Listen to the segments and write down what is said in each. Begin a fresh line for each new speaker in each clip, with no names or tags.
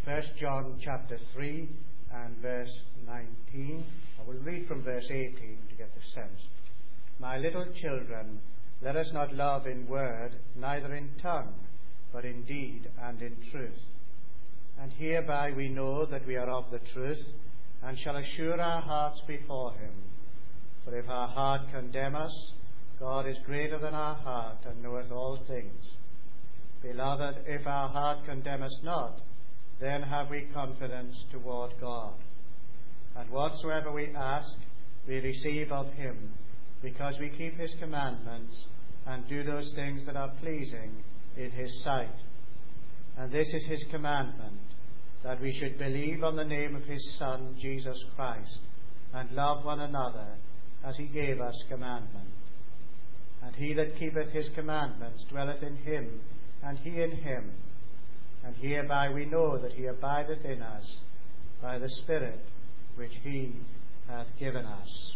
1 John chapter 3 and verse 19. I will read from verse 18 to get the sense. My little children, let us not love in word, neither in tongue, but in deed and in truth. And hereby we know that we are of the truth, and shall assure our hearts before him. For if our heart condemn us, God is greater than our heart, and knoweth all things. Beloved, if our heart condemn us not, then have we confidence toward God. And whatsoever we ask, we receive of him, because we keep his commandments, and do those things that are pleasing in his sight. And this is his commandment, that we should believe on the name of his Son, Jesus Christ, and love one another as he gave us commandment. And he that keepeth his commandments dwelleth in him, and he in him. And hereby we know that he abideth in us, by the Spirit which he hath given us.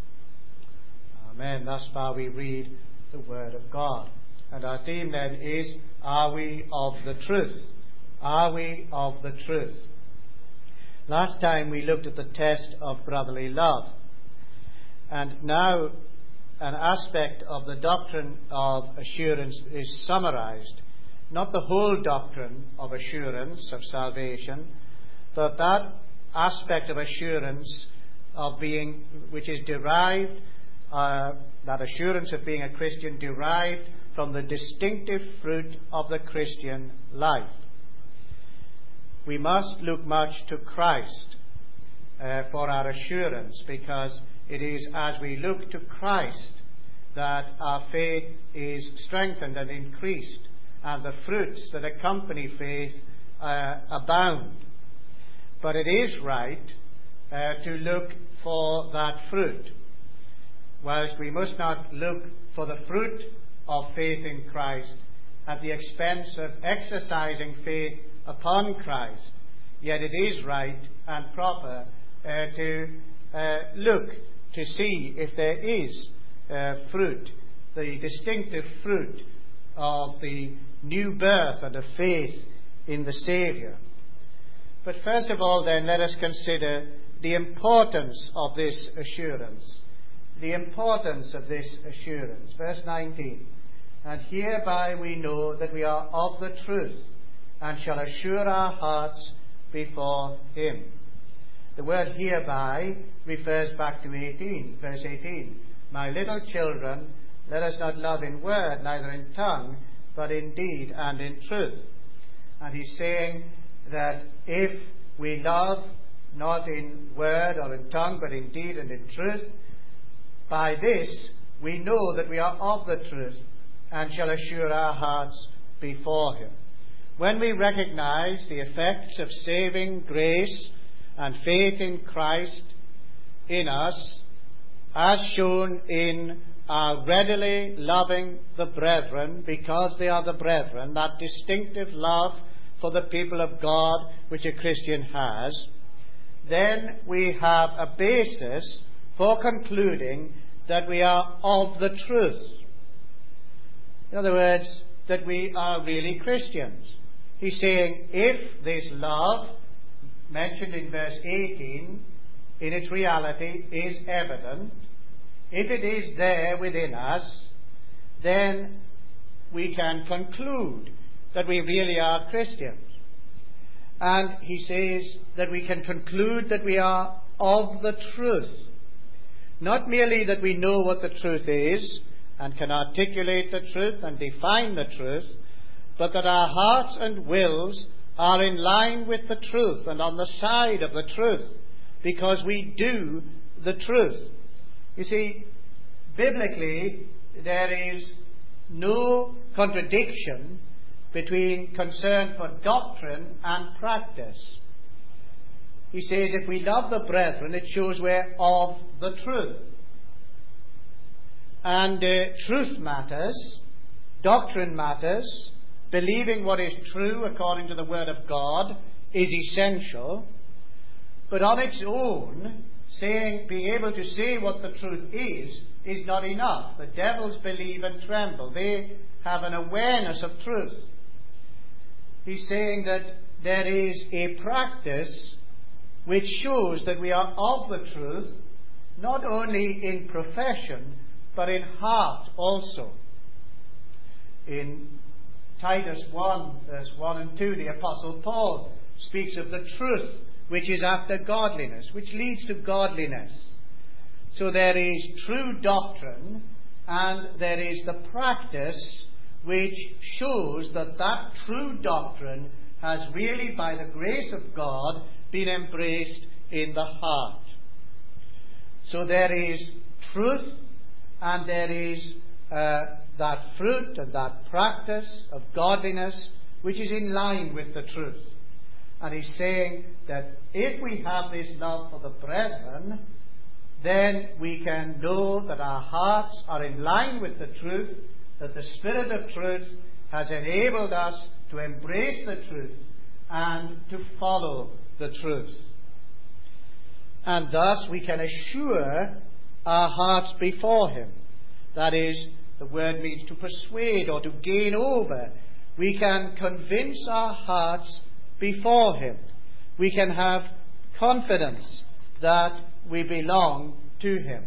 Amen. Thus far we read the Word of God. And our theme then is, are we of the truth? Are we of the truth? Last time we looked at the test of brotherly love. And now an aspect of the doctrine of assurance is summarized. Not the whole doctrine of assurance, of salvation, but that aspect of assurance of being, which is derived, that assurance of being a Christian derived from the distinctive fruit of the Christian life. We must look much to Christ for our assurance, because it is as we look to Christ that our faith is strengthened and increased, and the fruits that accompany faith abound. But it is right to look for that fruit. Whilst we must not look for the fruit of faith in Christ at the expense of exercising faith upon Christ, yet it is right and proper to look to see if there is fruit, the distinctive fruit of the new birth and of faith in the Saviour. But first of all then, let us consider the importance of this assurance. The importance of this assurance. Verse 19. And hereby we know that we are of the truth, and shall assure our hearts before him. The word hereby refers back to verse 18. My little children, let us not love in word, neither in tongue, but in deed and in truth. And he's saying that if we love not in word or in tongue, but in deed and in truth, by this we know that we are of the truth, and shall assure our hearts before him. When we recognize the effects of saving grace and faith in Christ in us, as shown in our readily loving the brethren because they are the brethren, that distinctive love for the people of God which a Christian has, then we have a basis for concluding that we are of the truth. In other words, that we are really Christians. He's saying, if this love, mentioned in verse 18, in its reality is evident, if it is there within us, then we can conclude that we really are Christians. And he says that we can conclude that we are of the truth. Not merely that we know what the truth is and can articulate the truth and define the truth, but that our hearts and wills are in line with the truth and on the side of the truth, because we do the truth. You see, biblically, there is no contradiction between concern for doctrine and practice. He says if we love the brethren, it shows we're of the truth. And truth matters, doctrine matters, believing what is true according to the Word of God is essential. But on its own, being able to say what the truth is not enough. The devils believe and tremble. They have an awareness of truth. He's saying that there is a practice which shows that we are of the truth, not only in profession, but in heart also. In Titus 1, verse 1 and 2, the Apostle Paul speaks of the truth which is after godliness, which leads to godliness. So there is true doctrine, and there is the practice which shows that that true doctrine has really, by the grace of God, been embraced in the heart. So there is truth, and there is that fruit and that practice of godliness which is in line with the truth. And he's saying that if we have this love for the brethren, then we can know that our hearts are in line with the truth, that the Spirit of truth has enabled us to embrace the truth and to follow the truth. And thus we can assure our hearts before Him. That is, the word means to persuade or to gain over. We can convince our hearts before Him. We can have confidence that we belong to Him.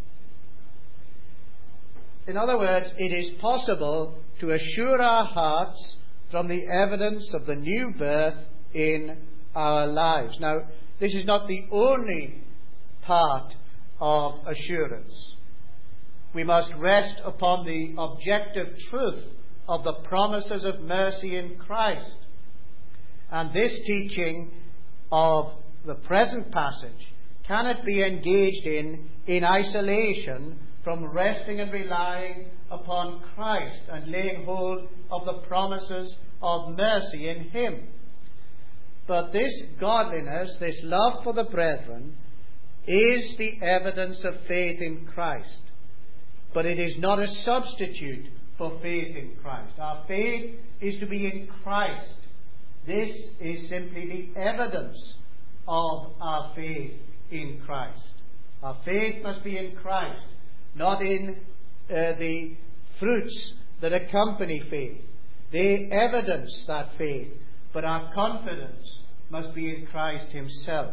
In other words, it is possible to assure our hearts from the evidence of the new birth in our lives. Now, this is not the only part of assurance. We must rest upon the objective truth of the promises of mercy in Christ. And this teaching of the present passage cannot be engaged in isolation from resting and relying upon Christ and laying hold of the promises of mercy in Him. But this godliness, this love for the brethren, is the evidence of faith in Christ. But it is not a substitute for faith in Christ. Our faith is to be in Christ. This is simply the evidence of our faith in Christ. Our faith must be in Christ, not in the fruits that accompany faith. They evidence that faith, but our confidence must be in Christ Himself.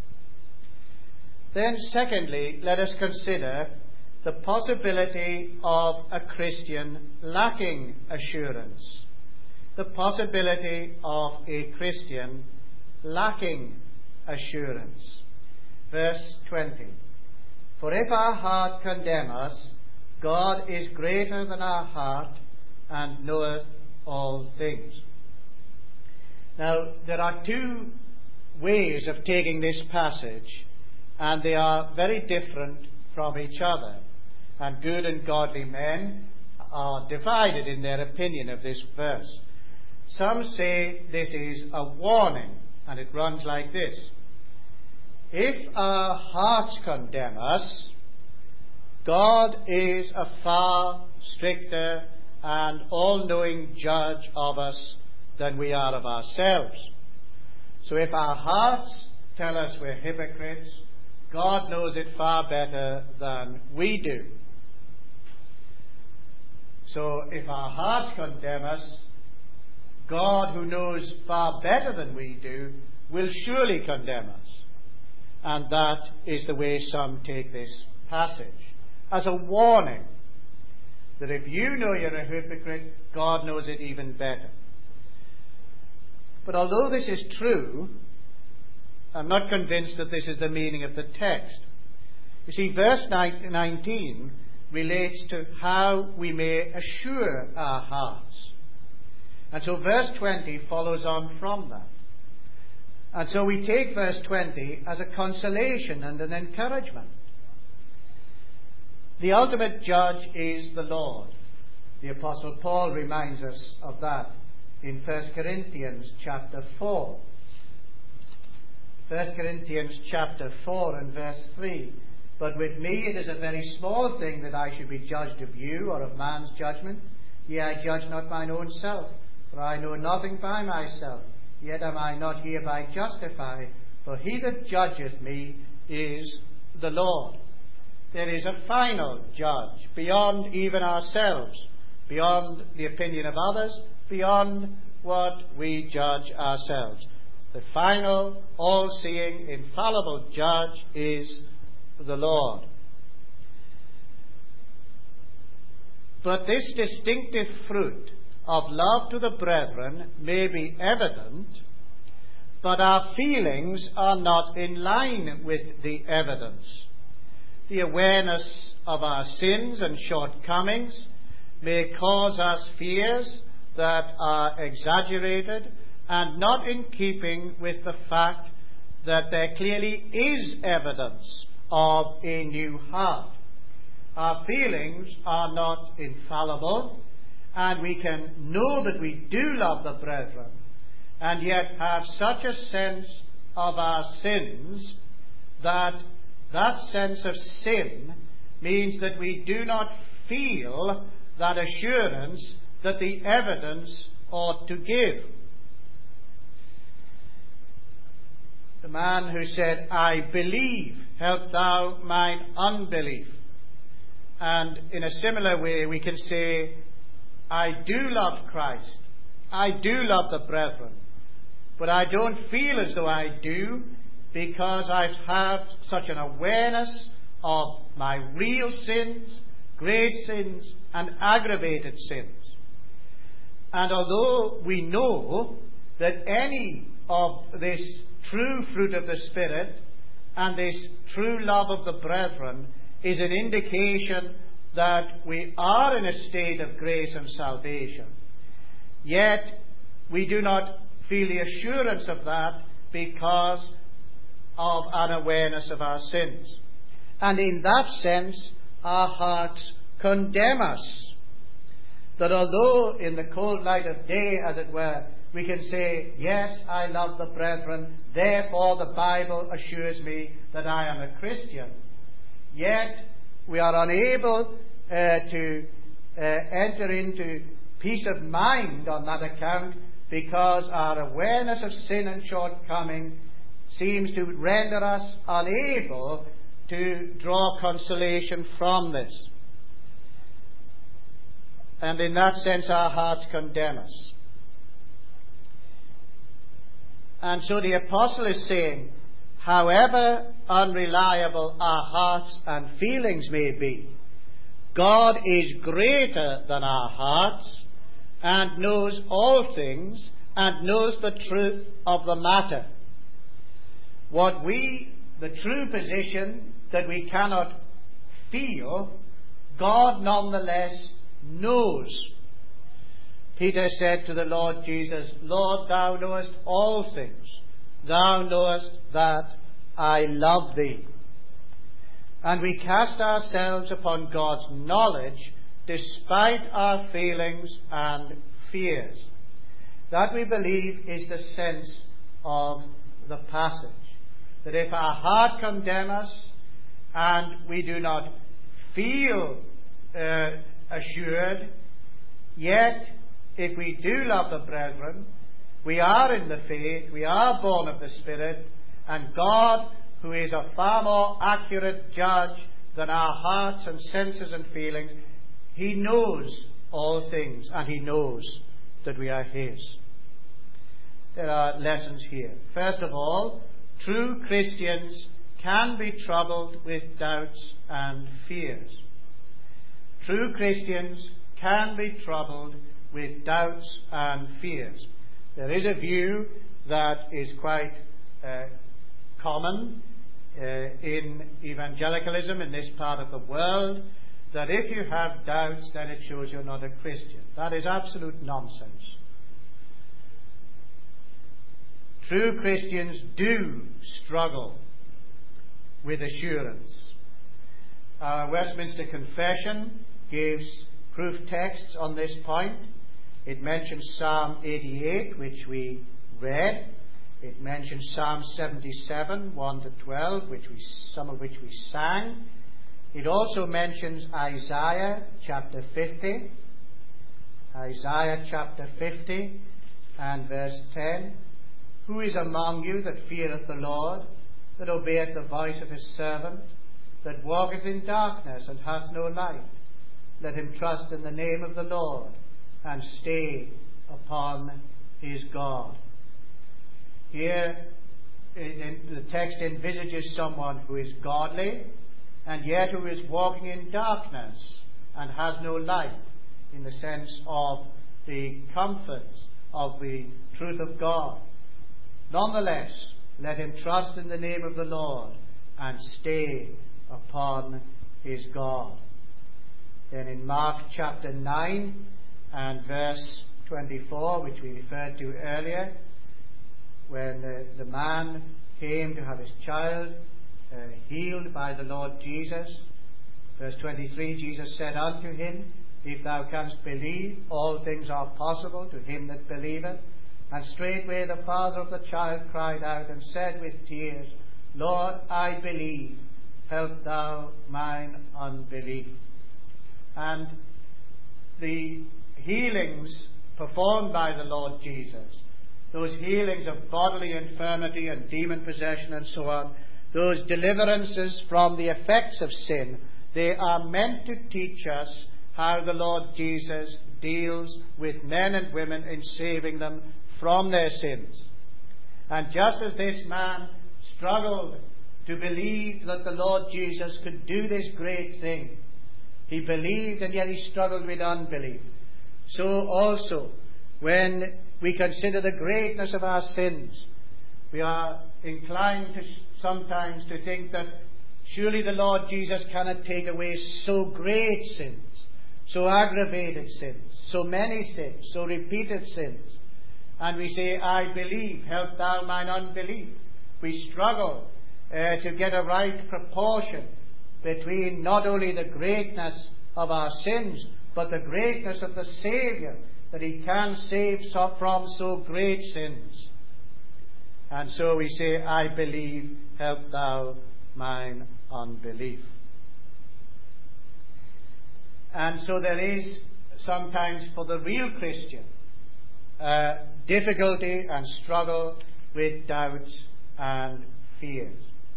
Then, secondly, let us consider the possibility of a Christian lacking assurance. The possibility of a Christian lacking assurance. Verse 20. For if our heart condemn us, God is greater than our heart and knoweth all things. Now, there are two ways of taking this passage, and they are very different from each other. And good and godly men are divided in their opinion of this verse. Some say this is a warning, and it runs like this. If our hearts condemn us, God is a far stricter and all-knowing judge of us than we are of ourselves. So if our hearts tell us we're hypocrites, God knows it far better than we do. So if our hearts condemn us, God, who knows far better than we do, will surely condemn us. And that is the way some take this passage, as a warning that if you know you're a hypocrite, God knows it even better. But although this is true, I'm not convinced that this is the meaning of the text. You see, verse 19 relates to how we may assure our hearts. And so verse 20 follows on from that. And so we take verse 20 as a consolation and an encouragement. The ultimate judge is the Lord. The Apostle Paul reminds us of that in 1 Corinthians chapter 4. 1 Corinthians chapter 4 and verse 3. But with me it is a very small thing that I should be judged of you or of man's judgment. Yea, I judge not mine own self, for I know nothing by myself. Yet am I not hereby justified, for he that judgeth me is the Lord. There is a final judge, beyond even ourselves, beyond the opinion of others, beyond what we judge ourselves. The final, all-seeing, infallible judge is the Lord. But this distinctive fruit of love to the brethren may be evident, but our feelings are not in line with the evidence. The awareness of our sins and shortcomings may cause us fears that are exaggerated and not in keeping with the fact that there clearly is evidence of a new heart. Our feelings are not infallible, and we can know that we do love the brethren, and yet have such a sense of our sins that that sense of sin means that we do not feel that assurance that the evidence ought to give. The man who said, "I believe, help thou mine unbelief." And in a similar way, we can say, "I do love Christ. I do love the brethren. But I don't feel as though I do, because I have such an awareness of my real sins, great sins, and aggravated sins." And although we know that any of this true fruit of the Spirit and this true love of the brethren is an indication that we are in a state of grace and salvation, yet we do not feel the assurance of that because of an awareness of our sins. And in that sense, our hearts condemn us. That although in the cold light of day, as it were, we can say, "Yes, I love the brethren, therefore the Bible assures me that I am a Christian," yet we are unable to enter into peace of mind on that account, because our awareness of sin and shortcoming seems to render us unable to draw consolation from this. And in that sense, our hearts condemn us. And so the apostle is saying, however unreliable our hearts and feelings may be, God is greater than our hearts and knows all things and knows the truth of the matter. The true position that we cannot feel, God nonetheless knows. Peter said to the Lord Jesus, "Lord, thou knowest all things. Thou knowest that I love thee." And we cast ourselves upon God's knowledge despite our feelings and fears. That, we believe, is the sense of the passage. That if our heart condemn us and we do not feel assured, yet if we do love the brethren, we are in the faith, we are born of the Spirit, and God, who is a far more accurate judge than our hearts and senses and feelings, He knows all things, and He knows that we are His. There are lessons here. First of all, true Christians can be troubled with doubts and fears. True Christians can be troubled with doubts and fears. There is a view that is quite common in evangelicalism in this part of the world, that if you have doubts, then it shows you're not a Christian. That is absolute nonsense. True Christians do struggle with assurance. Our Westminster Confession gives proof texts on this point. It mentions Psalm 88, which we read. It mentions Psalm 77, 1 to 12, some of which we sang. It also mentions Isaiah chapter 50. Isaiah chapter 50 and verse 10. "Who is among you that feareth the Lord, that obeyeth the voice of his servant, that walketh in darkness and hath no light? Let him trust in the name of the Lord, and stay upon his God. Here, the text envisages someone who is godly and yet who is walking in darkness and has no light in the sense of the comforts of the truth of God. Nonetheless, let him trust in the name of the Lord and stay upon his God. Then in Mark chapter 9 and verse 24, which we referred to earlier, when the man came to have his child healed by the Lord Jesus, verse 23, Jesus said unto him, If thou canst believe, all things are possible to him that believeth. And straightway the father of the child cried out and said with tears, Lord, I believe, help thou mine unbelief. And the healings performed by the Lord Jesus, those healings of bodily infirmity and demon possession and so on, those deliverances from the effects of sin, they are meant to teach us how the Lord Jesus deals with men and women in saving them from their sins. And just as this man struggled to believe that the Lord Jesus could do this great thing, he believed and yet he struggled with unbelief. So also, when we consider the greatness of our sins, we are inclined to sometimes to think that surely the Lord Jesus cannot take away so great sins, so aggravated sins, so many sins, so repeated sins. And we say, I believe, help thou mine unbelief. We struggle to get a right proportion between not only the greatness of our sins, but the greatness of the Saviour, that he can save from so great sins. And so we say, I believe, help thou mine unbelief. And so there is sometimes for the real Christian difficulty and struggle with doubts and fears.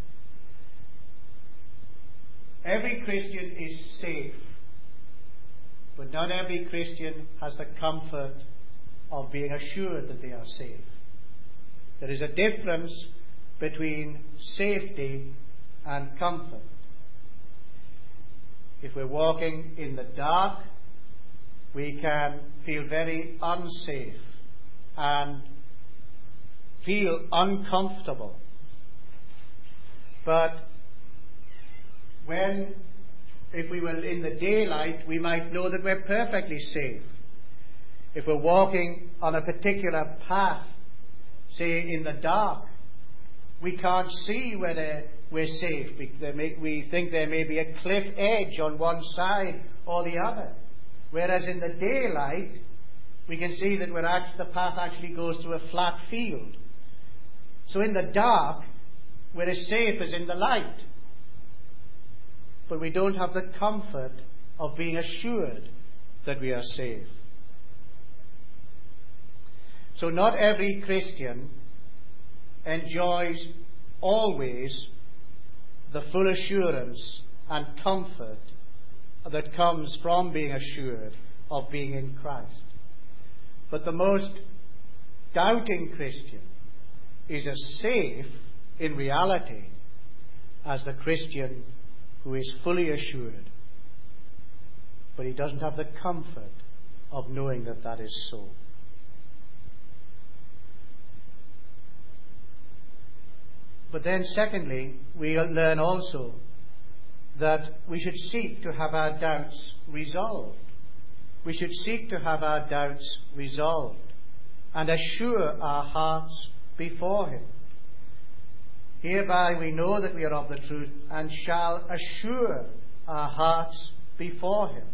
Every Christian is safe, but not every Christian has the comfort of being assured that they are safe. There is a difference between safety and comfort. If we're walking in the dark, we can feel very unsafe and feel uncomfortable. But if we were in the daylight, we might know that we're perfectly safe. If we're walking on a particular path, say in the dark, we can't see whether we're safe. We think there may be a cliff edge on one side or the other. Whereas in the daylight, we can see that the path actually goes through a flat field. So in the dark, we're as safe as in the light. But we don't have the comfort of being assured that we are safe. So not every Christian enjoys always the full assurance and comfort that comes from being assured of being in Christ. But the most doubting Christian is as safe in reality as the Christian who is fully assured, but he doesn't have the comfort of knowing that that is so. But then secondly, we learn also that we should seek to have our doubts resolved. We should seek to have our doubts resolved and assure our hearts before him. Hereby we know that we are of the truth and shall assure our hearts before him.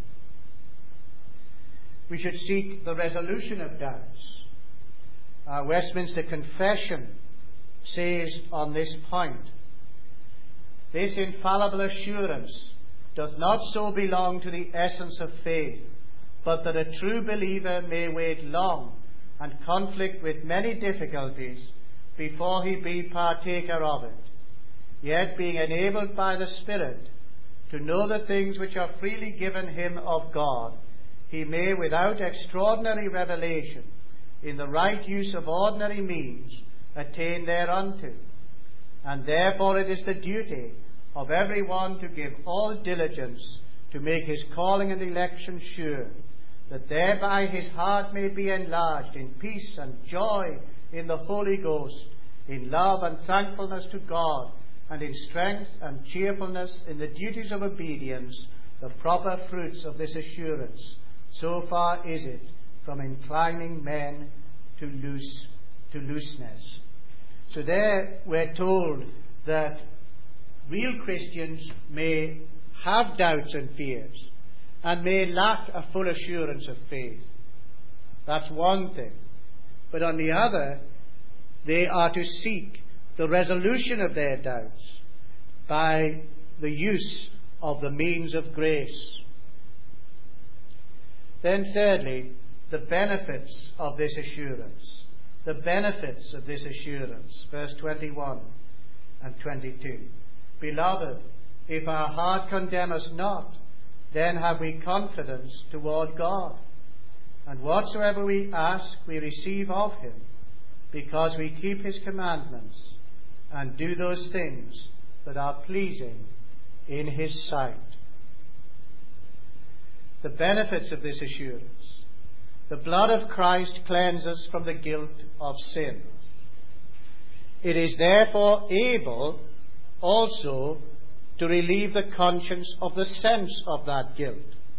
We should seek the resolution of doubts. Our Westminster Confession says on this point, this infallible assurance doth not so belong to the essence of faith, but that a true believer may wait long and conflict with many difficulties before he be partaker of it, yet being enabled by the Spirit to know the things which are freely given him of God, he may without extraordinary revelation in the right use of ordinary means, attain thereunto. And therefore it is the duty of every one to give all diligence to make his calling and election sure, that thereby his heart may be enlarged in peace and joy in the Holy Ghost, in love and thankfulness to God, and in strength and cheerfulness in the duties of obedience, the proper fruits of this assurance. So far is it from inclining men to looseness. So there we're told that real Christians may have doubts and fears, and may lack a full assurance of faith. That's one thing. But on the other, they are to seek the resolution of their doubts by the use of the means of grace. Then thirdly, the benefits of this assurance. The benefits of this assurance. Verse 21 and 22. Beloved, if our heart condemn us not, then have we confidence toward God. And whatsoever we ask, we receive of him, because we keep his commandments, and do those things that are pleasing in his sight. The benefits of this assurance. The blood of Christ cleanses from the guilt of sin. It is therefore able also to relieve the conscience of the sense of that guilt.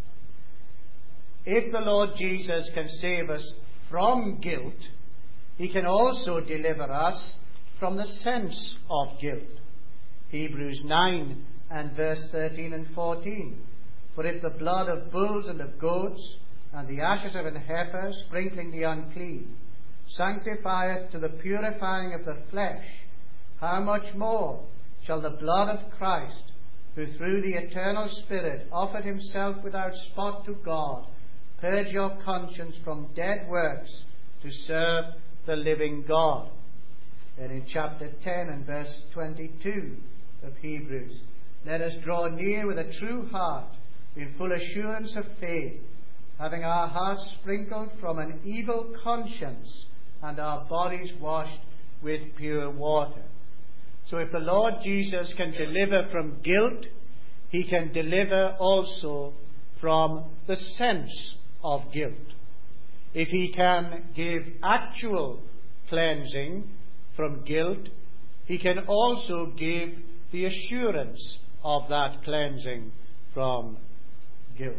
If the Lord Jesus can save us from guilt, he can also deliver us from the sense of guilt. Hebrews 9 and verse 13 and 14. For if the blood of bulls and of goats and the ashes of an heifer, sprinkling the unclean, sanctifieth to the purifying of the flesh, how much more shall the blood of Christ, who through the eternal Spirit offered himself without spot to God, purge your conscience from dead works to serve the living God. Then in chapter 10 and verse 22 of Hebrews, let us draw near with a true heart, in full assurance of faith, having our hearts sprinkled from an evil conscience and our bodies washed with pure water. So if the Lord Jesus can deliver from guilt, he can deliver also from the sense of guilt. If he can give actual cleansing from guilt, he can also give the assurance of that cleansing from guilt.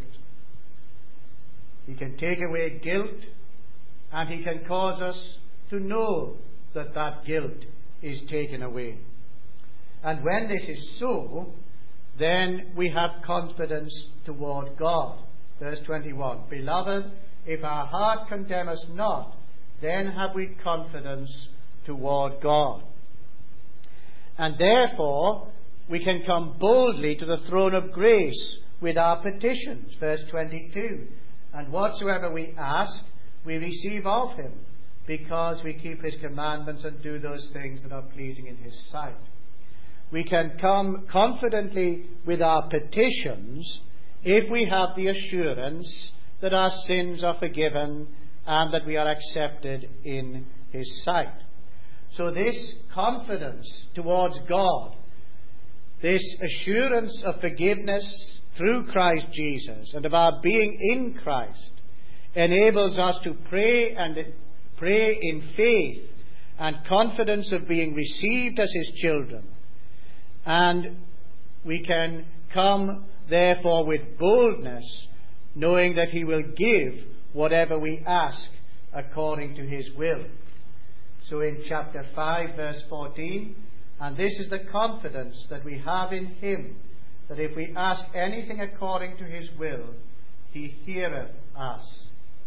He can take away guilt, and he can cause us to know that that guilt is taken away. And when this is so, then we have confidence toward God. Verse 21, Beloved, if our heart condemn us not, then have we confidence toward God. And therefore, we can come boldly to the throne of grace with our petitions. Verse 22, And whatsoever we ask, we receive of him, because we keep his commandments and do those things that are pleasing in his sight. We can come confidently with our petitions if we have the assurance that our sins are forgiven and that we are accepted in his sight. So this confidence towards God, this assurance of forgiveness through Christ Jesus and of our being in Christ, enables us to pray in faith and confidence of being received as his children. And we can come, therefore, with boldness, knowing that he will give whatever we ask according to his will. So in chapter 5, verse 14, and this is the confidence that we have in him, that if we ask anything according to his will, he heareth us.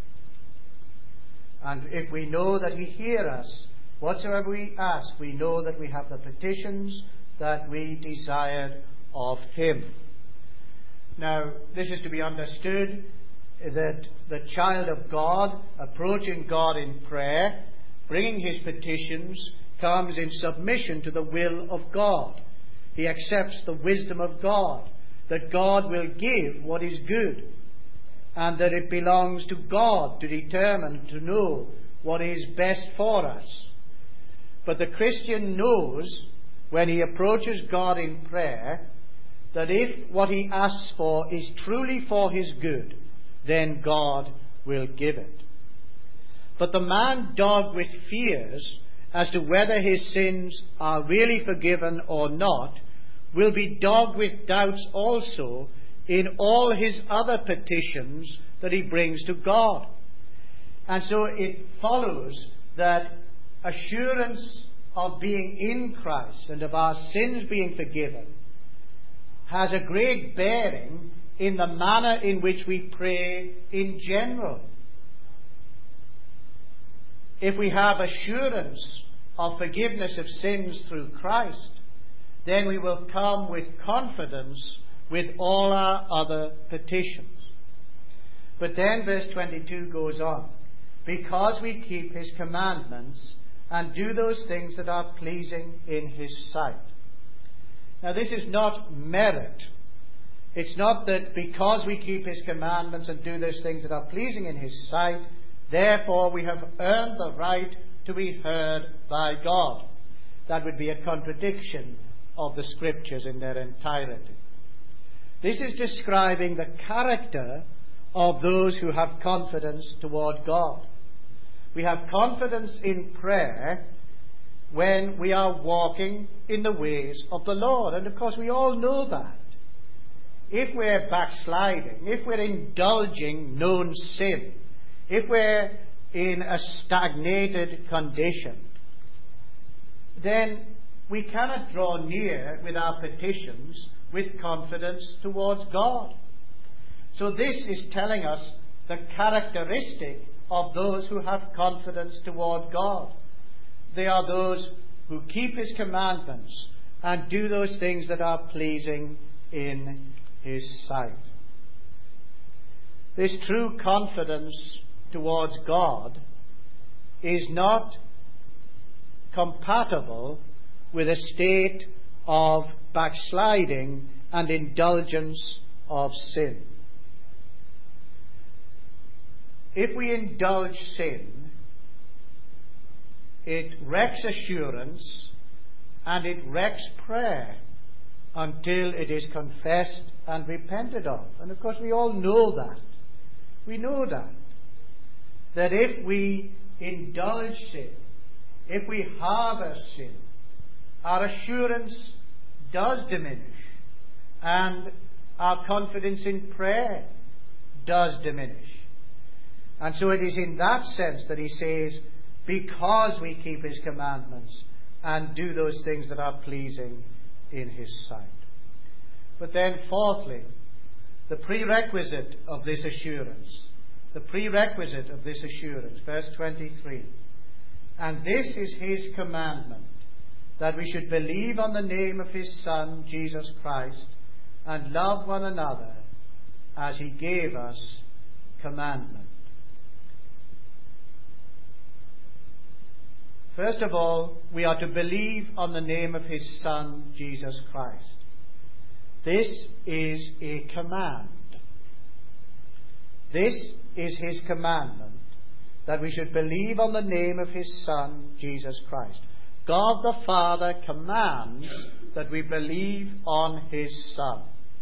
And if we know that he heareth us, whatsoever we ask, we know that we have the petitions that we desired of him. Now, this is to be understood that the child of God, approaching God in prayer, bringing his petitions, comes in submission to the will of God. He accepts the wisdom of God, that God will give what is good, and that it belongs to God to determine, to know what is best for us. But the Christian knows when he approaches God in prayer that if what he asks for is truly for his good, then God will give it. But the man dogged with fears as to whether his sins are really forgiven or not will be dogged with doubts also in all his other petitions that he brings to God. And so it follows that assurance of being in Christ and of our sins being forgiven has a great bearing in the manner in which we pray in general. If we have assurance of forgiveness of sins through Christ, then we will come with confidence with all our other petitions. But then verse 22 goes on. Because we keep his commandments and do those things that are pleasing in his sight. Now this is not merit. It's not that because we keep his commandments and do those things that are pleasing in his sight, therefore we have earned the right to be heard by God. That would be a contradiction of the Scriptures in their entirety. This is describing the character of those who have confidence toward God. We have confidence in prayer when we are walking in the ways of the Lord. And of course we all know that. If we're backsliding, if we're indulging known sin, if we're in a stagnated condition, then we cannot draw near with our petitions with confidence towards God. So this is telling us the characteristic of those who have confidence toward God. They are those who keep his commandments and do those things that are pleasing in his sight. This true confidence towards God is not compatible with a state of backsliding and indulgence of sin. If we indulge sin, it wrecks assurance and it wrecks prayer until it is confessed and repented of. And of course we all know that. We know that. That if we indulge sin, if we harbour sin, our assurance does diminish and our confidence in prayer does diminish. And so it is in that sense that he says, because we keep his commandments and do those things that are pleasing in his sight. But then fourthly, the prerequisite of this assurance. The prerequisite of this assurance, verse 23. And this is his commandment, that we should believe on the name of his Son, Jesus Christ, and love one another as he gave us commandment. First of all, we are to believe on the name of his Son, Jesus Christ. This is a command. This is his commandment, that we should believe on the name of his Son, Jesus Christ. God the Father commands that we believe on his Son.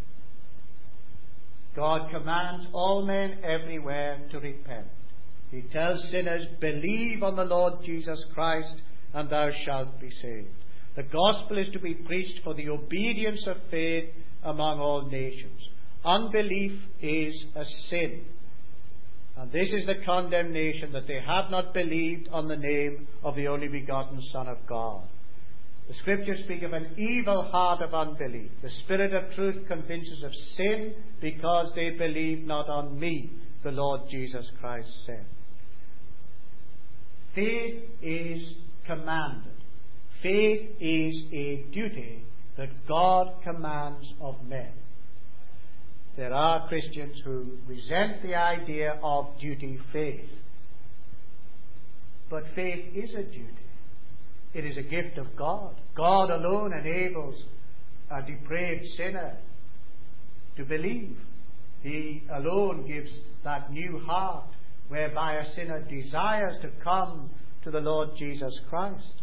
God commands all men everywhere to repent. He tells sinners, believe on the Lord Jesus Christ, and thou shalt be saved. The gospel is to be preached for the obedience of faith among all nations. Unbelief is a sin. And this is the condemnation, that they have not believed on the name of the only begotten Son of God. The Scriptures speak of an evil heart of unbelief. The Spirit of truth convinces of sin because they believe not on me, the Lord Jesus Christ said. Faith is commanded. Faith is a duty that God commands of men. There are Christians who resent the idea of duty faith. But faith is a duty. It is a gift of God. God alone enables a depraved sinner to believe. He alone gives that new heart whereby a sinner desires to come to the Lord Jesus Christ.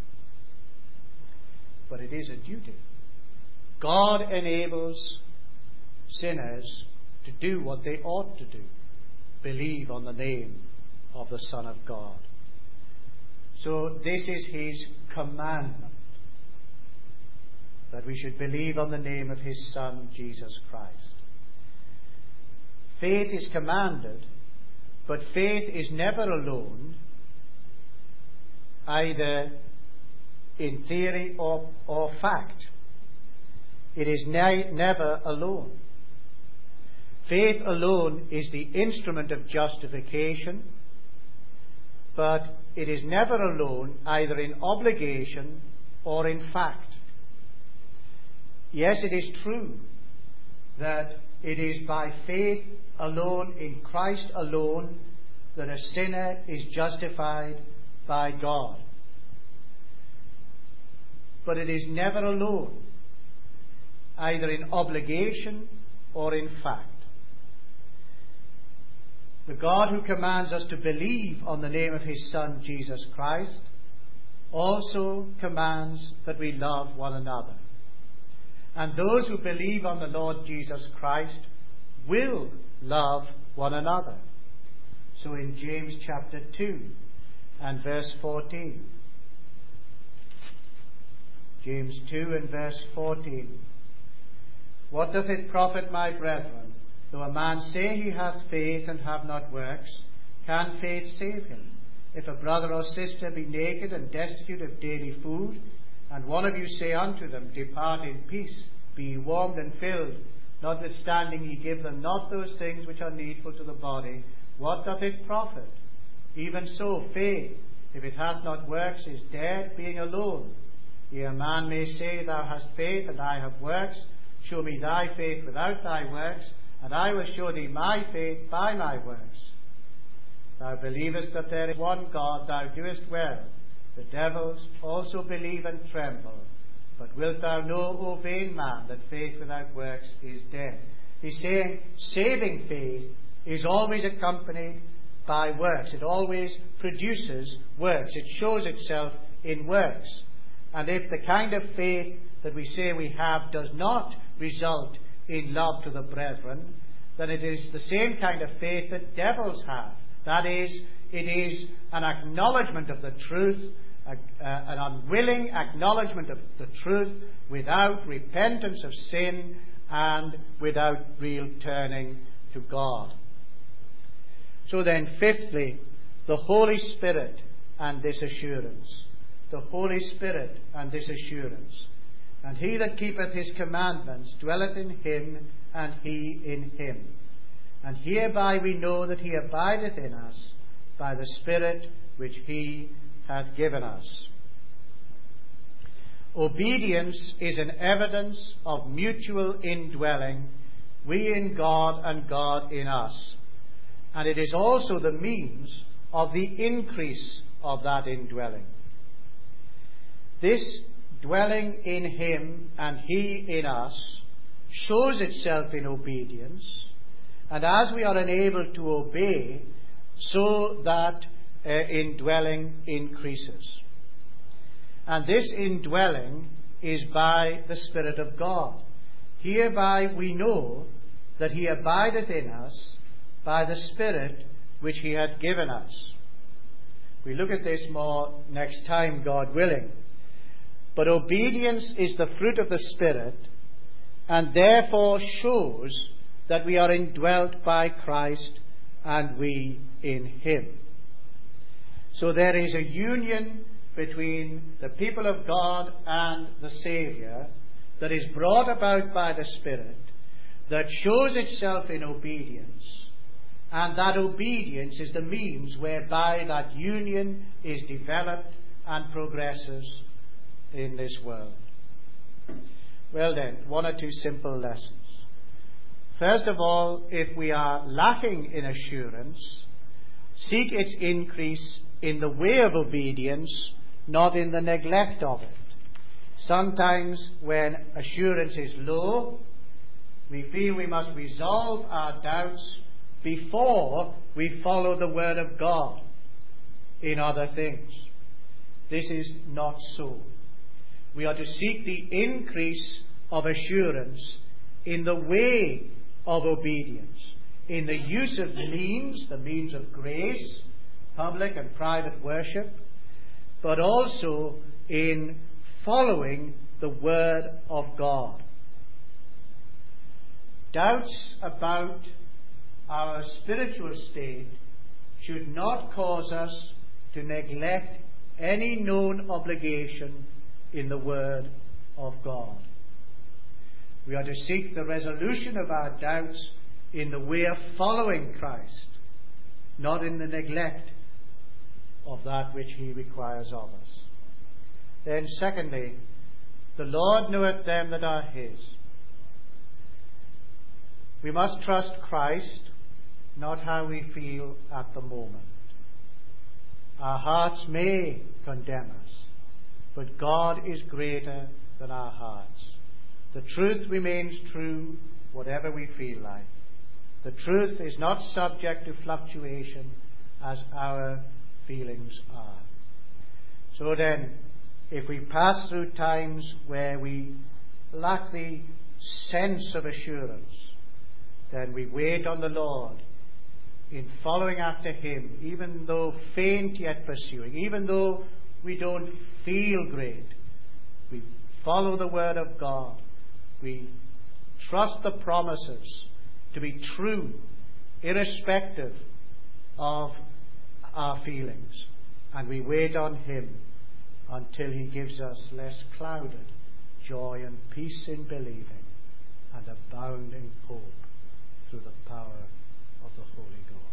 But it is a duty. God enables sinners to do what they ought to do: believe on the name of the Son of God. So this is his commandment, that we should believe on the name of his Son, Jesus Christ. Faith is commanded, but faith is never alone, either in theory or fact. It is never alone. Faith alone is the instrument of justification, but it is never alone either in obligation or in fact. Yes, it is true that it is by faith alone, in Christ alone, that a sinner is justified by God. But it is never alone, either in obligation or in fact. The God who commands us to believe on the name of his Son, Jesus Christ, also commands that we love one another. And those who believe on the Lord Jesus Christ will love one another. So in James chapter 2 and verse 14, James 2 and verse 14, "What doth it profit, my brethren, though a man say he hath faith and have not works? Can faith save him? If a brother or sister be naked and destitute of daily food, and one of you say unto them, Depart in peace, be ye warmed and filled, notwithstanding ye give them not those things which are needful to the body, what doth it profit? Even so faith, if it hath not works, is dead, being alone. Yea, a man may say, Thou hast faith, and I have works. Show me thy faith without thy works, and I will show thee my faith by my works. Thou believest that there is one God, thou doest well. The devils also believe and tremble. But wilt thou know, O vain man, that faith without works is dead?" He's saying saving faith is always accompanied by works. It always produces works. It shows itself in works. And if the kind of faith that we say we have does not result in love to the brethren, then it is the same kind of faith that devils have. That is, it is an acknowledgement of the truth, an unwilling acknowledgement of the truth without repentance of sin and without real turning to God. So then, fifthly, the Holy Spirit and this assurance. The Holy Spirit and this assurance. "And he that keepeth his commandments dwelleth in him, and he in him. And hereby we know that he abideth in us, by the Spirit which he hath given us." Obedience is an evidence of mutual indwelling, we in God and God in us. And it is also the means of the increase of that indwelling. This dwelling in him and he in us shows itself in obedience, and as we are enabled to obey, so that indwelling increases. And this indwelling is by the Spirit of God. Hereby we know that he abideth in us by the Spirit which he hath given us. We look at this more next time, God willing. But obedience is the fruit of the Spirit, and therefore shows that we are indwelt by Christ and we in him. So there is a union between the people of God and the Saviour that is brought about by the Spirit, that shows itself in obedience, and that obedience is the means whereby that union is developed and progresses in this world. Well then, one or two simple lessons. First of all, if we are lacking in assurance, seek its increase in the way of obedience, not in the neglect of it. Sometimes when assurance is low, we feel we must resolve our doubts before we follow the Word of God in other things. This is not so. We are to seek the increase of assurance in the way of obedience, in the use of means, the means of grace, public and private worship, but also in following the Word of God. Doubts about our spiritual state should not cause us to neglect any known obligation in the Word of God. We are to seek the resolution of our doubts in the way of following Christ, not in the neglect of that which He requires of us. Then secondly, the Lord knoweth them that are His. We must trust Christ, not how we feel at the moment. Our hearts may condemn us, but God is greater than our hearts. The truth remains true, whatever we feel like. The truth is not subject to fluctuation as our feelings are. So then, if we pass through times where we lack the sense of assurance, then we wait on the Lord in following after Him, even though faint yet pursuing, even though we don't feel great. We follow the Word of God. We trust the promises to be true, irrespective of our feelings. And we wait on Him until He gives us less clouded joy and peace in believing and abounding hope through the power of the Holy Ghost.